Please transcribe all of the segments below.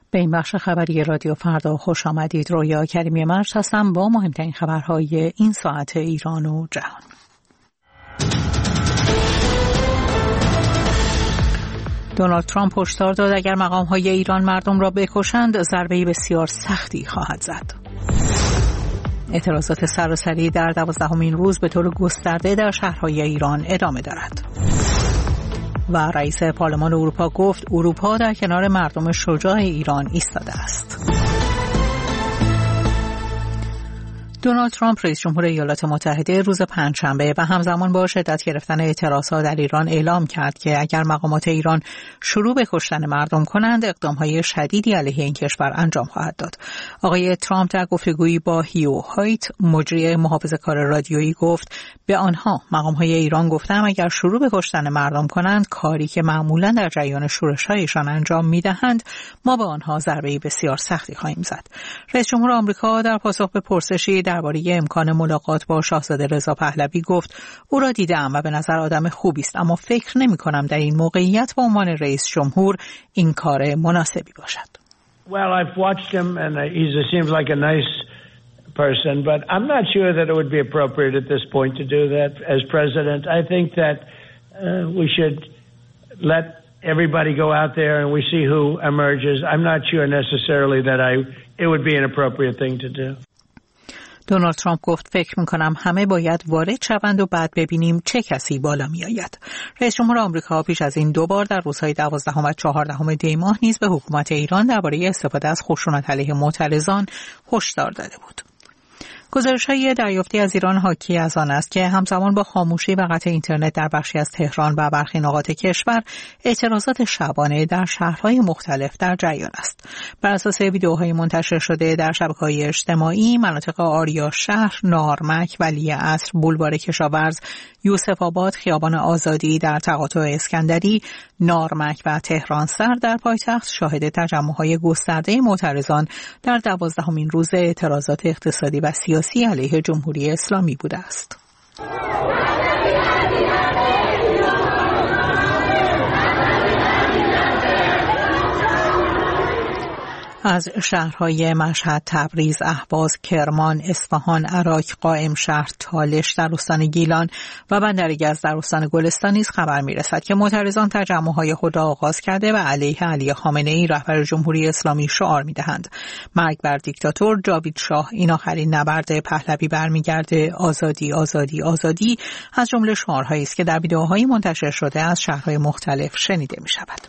به این بخش خبری رادیو فردا خوش آمدید. رویا کریمی مرز هستم با مهمترین خبرهای این ساعت ایران و جهان. دونالد ترامپ هشدار داد اگر مقام‌های ایران مردم را بکشند ضربه بسیار سختی خواهد زد. اعتراضات سراسری در 12مین روز به طور گسترده در شهرهای ایران ادامه دارد. و رئیس پارلمان اروپا گفت اروپا در کنار مردم شجاع ایران ایستاده است. دونالد ترامپ رئیس جمهور ایالات متحده روز پنجشنبه و همزمان با شدت گرفتن اعتراضات در ایران اعلام کرد که اگر مقامات ایران شروع به کشتن مردم کنند اقدامهای شدیدی علیه این کشور انجام خواهد داد. آقای ترامپ در گفتگویی با هیو هایت مجری محافظه‌کار رادیویی گفت به آنها مقامهای ایران گفتم اگر شروع به کشتن مردم کنند کاری که معمولا در جریان شورش‌هایشان انجام می‌دهند ما به آنها ضربه بسیار سختی خواهیم زد. رئیس جمهور آمریکا در پاسخ به پرسشی درباره امکان ملاقات با شاهزاده رضا پهلوی گفت او را دیدم و به نظر آدم خوبی است اما فکر نمی‌کنم در این موقعیت به عنوان رئیس جمهور این کار مناسبی باشد. Well, I've watched him and he seems like a nice person, but I'm not sure that it would be appropriate at this point to do that as president. I think that we should let everybody go out there and we see who emerges. I'm not sure necessarily that it would be an appropriate thing to do. دونالد ترامپ گفت فکر می‌کنم همه باید وارد شوند و بعد ببینیم چه کسی بالا می‌آید. رئیس جمهور آمریکا پیش از این دو بار در روزهای 12 و 14 دی ماه نیز به حکومت ایران درباره استفاده از خشونت علیه معترضان هشدار داده بود. گزارش‌های دریافتی از ایران حاکی از آن است که همزمان با خاموشی و قطع اینترنت در بخشی از تهران و برخی نقاط کشور اعتراضات شبانه در شهرهای مختلف در جریان است. بر اساس ویدیوهای منتشر شده در شبکه‌های اجتماعی مناطق آریا شهر، نارمک، ولیعصر، بولوار کشاورز، یوسف آباد، خیابان آزادی در تقاطع اسکندری، نارمک و تهران سر در پایتخت شاهد تجمع‌های گسترده معترضان در 12مین روز اعتراضات اقتصادی و سیاسی علیه جمهوری اسلامی بوده است. از شهرهای مشهد، تبریز، اهواز، کرمان، اصفهان، عراق، قائم شهر، تالش در استان گیلان و بندرگز در استان گلستان نیز خبر می‌رسد که معترضان تجمع‌های خود را آغاز کرده و علیه علی خامنه‌ای رهبر جمهوری اسلامی شعار می‌دهند. مرگ بر دیکتاتور، جاوید شاه، این آخرین نبرد پهلوی برمیگرده، آزادی آزادی آزادی از جمله شعارهایی است که در ویدیوهای منتشر شده از شهرهای مختلف شنیده می‌شود.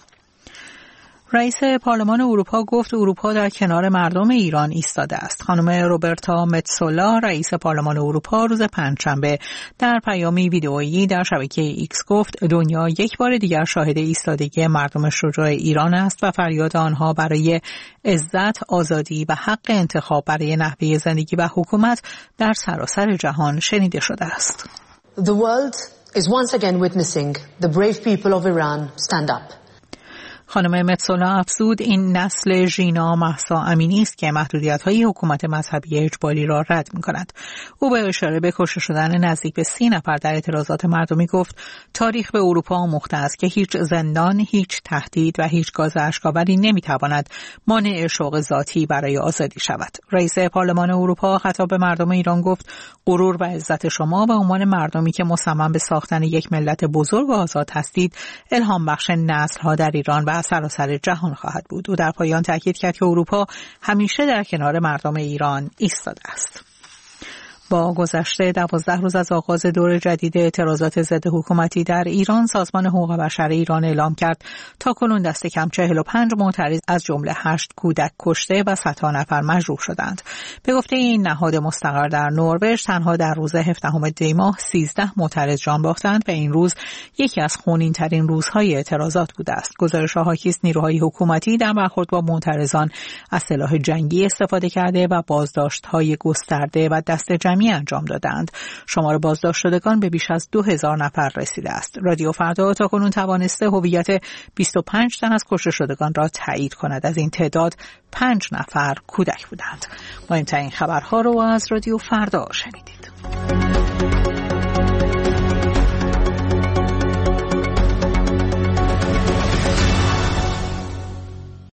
رئیس پارلمان اروپا گفت اروپا در کنار مردم ایران ایستاده است. خانم روبرتا متسولا رئیس پارلمان اروپا روز پنجشنبه در پیامی ویدئویی در شبکه ایکس گفت دنیا یک بار دیگر شاهد ایستادگی مردم شجاع ایران است و فریاد آنها برای عزت، آزادی و حق انتخاب برای نحوه زندگی و حکومت در سراسر جهان شنیده شده است. The world is once again witnessing the brave people of Iran stand up. خانم متسولا افزود این نسل ژینا مهسا امینی است که محدودیت‌های حکومت مذهبی اجباری را رد می‌کند. او به اشاره به کشته شدن نزدیک به 30 نفر در اعتراضات مردمی گفت تاریخ به اروپا آموخته است که هیچ زندان، هیچ تهدید و هیچ گاز اشک‌آوری نمی‌تواند مانع شوق ذاتی برای آزادی شود. رئیس پارلمان اروپا خطاب به مردم ایران گفت غرور و عزت شما به عنوان مردمی که مصمم به ساختن یک ملت بزرگ و آزاد هستید الهام بخش نسل‌ها در ایران و سراسر جهان خواهد بود. او در پایان تاکید کرد که اروپا همیشه در کنار مردم ایران ایستاده است. با گذشت 12 روز از آغاز دور جدید اعتراضات ضد حکومتی در ایران، سازمان حقوق بشر ایران اعلام کرد تاکنون دست کم 45 معترض از جمله 8 کودک کشته و صدها نفر مجروح شدند. به گفته این نهاد مستقر در نروژ، تنها در روز 17 دی ماه 13 معترض جان باختند و این روز یکی از خونین‌ترین روزهای اعتراضات بوده است. گزارش‌ها حاکی است نیروهای حکومتی در برخورد با معترضان از سلاح جنگی استفاده کرده و بازداشت‌های گسترده و دست جمعی انجام دادند. شمار بازداشت شدگان به بیش از 2000 نفر رسیده است. رادیو فردا تاکنون توانسته هویت 25 تن از کشته شدگان را تایید کند. از این تعداد 5 نفر کودک بودند. مهمترین خبرها رو از رادیو فردا شنیدید.